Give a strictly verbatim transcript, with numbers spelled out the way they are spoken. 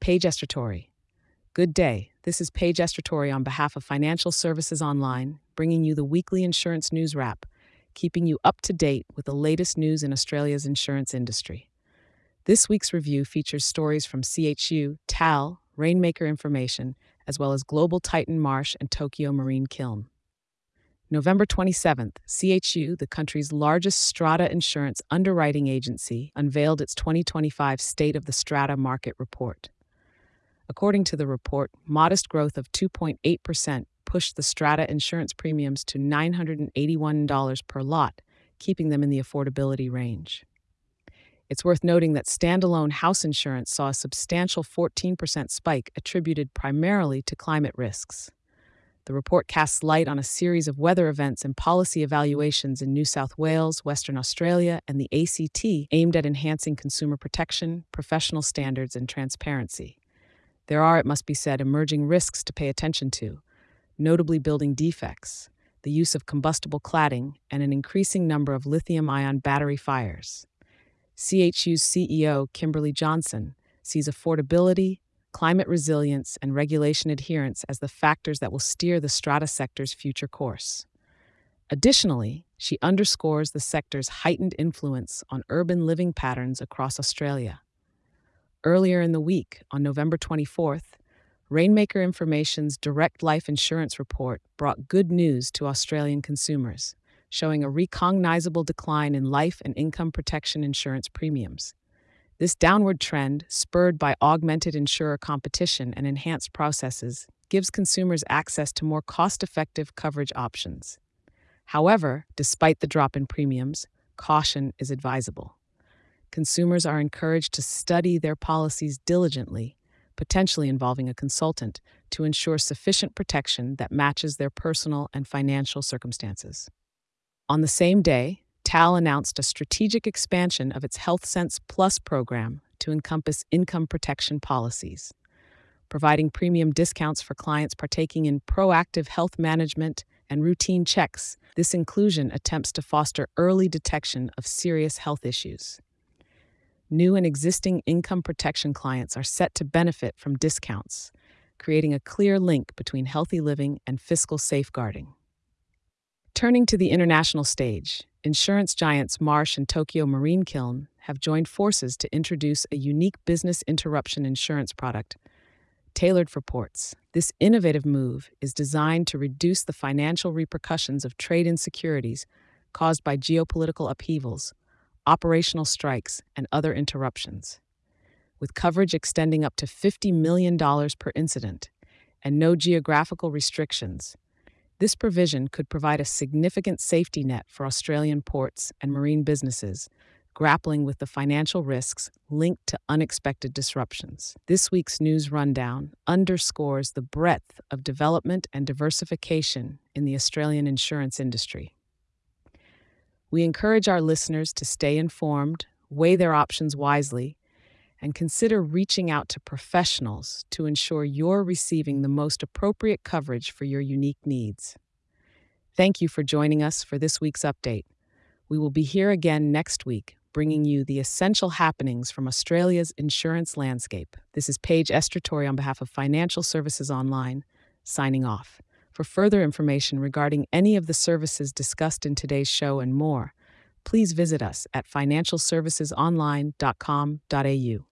Paige Estratori. Good day. This is Paige Estratori on behalf of Financial Services Online, bringing you the weekly insurance news wrap, keeping you up to date with the latest news in Australia's insurance industry. This week's review features stories from C H U, T A L, Rainmaker Information, as well as Global Titan Marsh and Tokyo Marine Kiln. November twenty-seventh, C H U, the country's largest strata insurance underwriting agency, unveiled its twenty twenty-five State of the Strata Market Report. According to the report, modest growth of two point eight percent pushed the strata insurance premiums to nine hundred eighty-one dollars per lot, keeping them in the affordability range. It's worth noting that standalone house insurance saw a substantial fourteen percent spike attributed primarily to climate risks. The report casts light on a series of weather events and policy evaluations in New South Wales, Western Australia, and the A C T aimed at enhancing consumer protection, professional standards, and transparency. There are, it must be said, emerging risks to pay attention to, notably building defects, the use of combustible cladding, and an increasing number of lithium-ion battery fires. C H U's C E O, Kimberly Johnson, sees affordability, climate resilience, and regulation adherence as the factors that will steer the strata sector's future course. Additionally, she underscores the sector's heightened influence on urban living patterns across Australia. Earlier in the week, on November twenty-fourth, Rainmaker Information's Direct Life Insurance Report brought good news to Australian consumers, showing a recognizable decline in life and income protection insurance premiums. This downward trend, spurred by augmented insurer competition and enhanced processes, gives consumers access to more cost-effective coverage options. However, despite the drop in premiums, caution is advisable. Consumers are encouraged to study their policies diligently, potentially involving a consultant, to ensure sufficient protection that matches their personal and financial circumstances. On the same day, T A L announced a strategic expansion of its HealthSense Plus program to encompass income protection policies, providing premium discounts for clients partaking in proactive health management and routine checks. This inclusion attempts to foster early detection of serious health issues. New and existing income protection clients are set to benefit from discounts, creating a clear link between healthy living and fiscal safeguarding. Turning to the international stage, insurance giants Marsh and Tokyo Marine Kiln have joined forces to introduce a unique business interruption insurance product tailored for ports. This innovative move is designed to reduce the financial repercussions of trade insecurities caused by geopolitical upheavals, operational strikes, and other interruptions. With coverage extending up to fifty million dollars per incident and no geographical restrictions, this provision could provide a significant safety net for Australian ports and marine businesses grappling with the financial risks linked to unexpected disruptions. This week's news rundown underscores the breadth of development and diversification in the Australian insurance industry. We encourage our listeners to stay informed, weigh their options wisely, and consider reaching out to professionals to ensure you're receiving the most appropriate coverage for your unique needs. Thank you for joining us for this week's update. We will be here again next week, bringing you the essential happenings from Australia's insurance landscape. This is Paige Estratori on behalf of Financial Services Online, signing off. For further information regarding any of the services discussed in today's show and more, please visit us at financial services online dot com dot a u.